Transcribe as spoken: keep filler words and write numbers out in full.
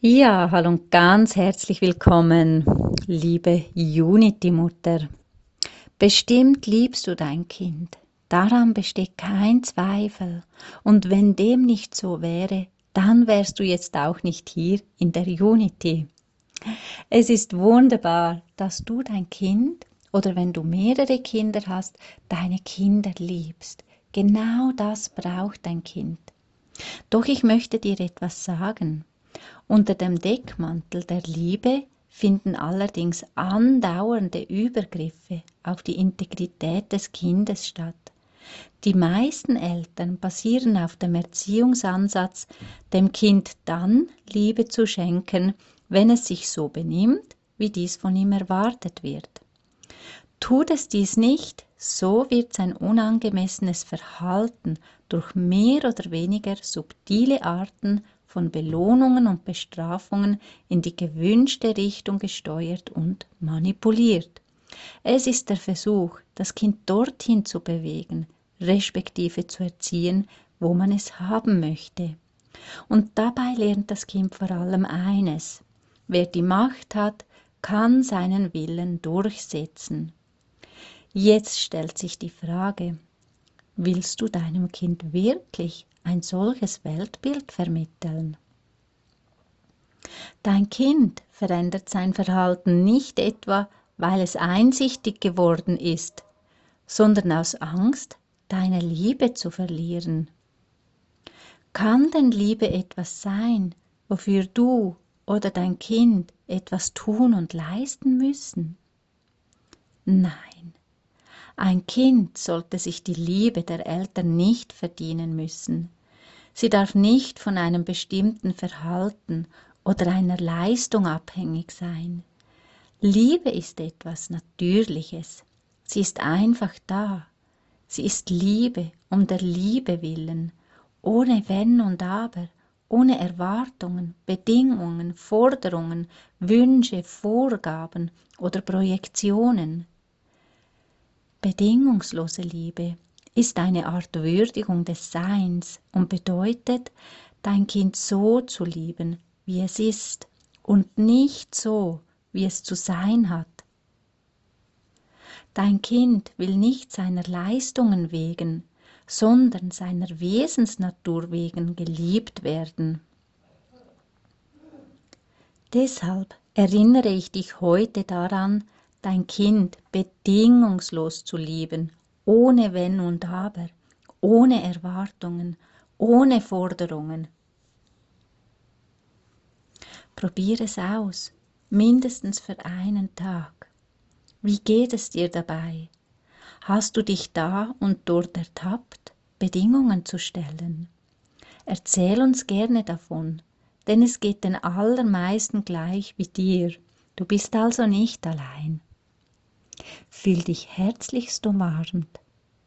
Ja, hallo und ganz herzlich willkommen, liebe Unity-Mutter. Bestimmt liebst du dein Kind, daran besteht kein Zweifel. Und wenn dem nicht so wäre, dann wärst du jetzt auch nicht hier in der Unity. Es ist wunderbar, dass du dein Kind oder wenn du mehrere Kinder hast, deine Kinder liebst. Genau das braucht dein Kind. Doch ich möchte dir etwas sagen. Unter dem Deckmantel der Liebe finden allerdings andauernde Übergriffe auf die Integrität des Kindes statt. Die meisten Eltern basieren auf dem Erziehungsansatz, dem Kind dann Liebe zu schenken, wenn es sich so benimmt, wie dies von ihm erwartet wird. Tut es dies nicht, so wird sein unangemessenes Verhalten durch mehr oder weniger subtile Arten von Belohnungen und Bestrafungen in die gewünschte Richtung gesteuert und manipuliert. Es ist der Versuch, das Kind dorthin zu bewegen, respektive zu erziehen, wo man es haben möchte. Und dabei lernt das Kind vor allem eines: Wer die Macht hat, kann seinen Willen durchsetzen. Jetzt stellt sich die Frage: Willst du deinem Kind wirklich ein solches Weltbild vermitteln? Dein Kind verändert sein Verhalten nicht etwa, weil es einsichtig geworden ist, sondern aus Angst, deine Liebe zu verlieren. Kann denn Liebe etwas sein, wofür du oder dein Kind etwas tun und leisten müssen? Nein. Ein Kind sollte sich die Liebe der Eltern nicht verdienen müssen. Sie darf nicht von einem bestimmten Verhalten oder einer Leistung abhängig sein. Liebe ist etwas Natürliches. Sie ist einfach da. Sie ist Liebe um der Liebe willen, ohne Wenn und Aber, ohne Erwartungen, Bedingungen, Forderungen, Wünsche, Vorgaben oder Projektionen. Bedingungslose Liebe ist eine Art Würdigung des Seins und bedeutet, dein Kind so zu lieben, wie es ist und nicht so, wie es zu sein hat. Dein Kind will nicht seiner Leistungen wegen, sondern seiner Wesensnatur wegen geliebt werden. Deshalb erinnere ich dich heute daran, dein Kind bedingungslos zu lieben, ohne Wenn und Aber, ohne Erwartungen, ohne Forderungen. Probier es aus, mindestens für einen Tag. Wie geht es dir dabei? Hast du dich da und dort ertappt, Bedingungen zu stellen? Erzähl uns gerne davon, denn es geht den allermeisten gleich wie dir. Du bist also nicht allein. Fühl dich herzlichst umarmt.